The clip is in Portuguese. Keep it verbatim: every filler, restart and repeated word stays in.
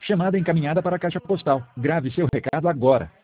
Chamada encaminhada para a caixa postal. Grave seu recado agora.